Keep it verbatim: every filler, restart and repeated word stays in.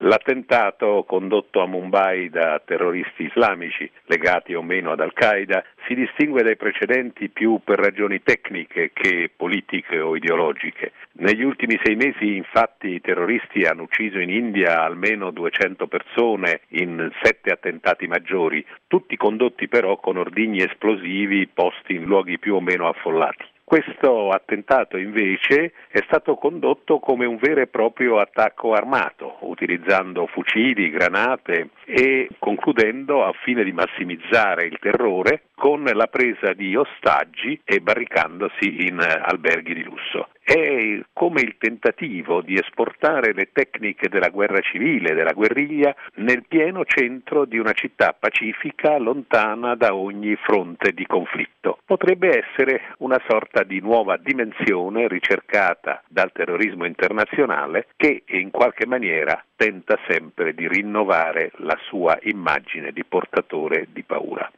L'attentato condotto a Mumbai da terroristi islamici, legati o meno ad Al-Qaeda, si distingue dai precedenti più per ragioni tecniche che politiche o ideologiche. Negli ultimi sei mesi, infatti, i terroristi hanno ucciso in India almeno duecento persone in sette attentati maggiori, tutti condotti però con ordigni esplosivi posti in luoghi più o meno affollati. Questo attentato invece è stato condotto come un vero e proprio attacco armato, utilizzando fucili, granate e concludendo, a fine di massimizzare il terrore, con la presa di ostaggi e barricandosi in alberghi di lusso. È come il tentativo di esportare le tecniche della guerra civile, della guerriglia, nel pieno centro di una città pacifica lontana da ogni fronte di conflitto. Potrebbe essere una sorta di nuova dimensione ricercata dal terrorismo internazionale che in qualche maniera tenta sempre di rinnovare la sua immagine di portatore di paura.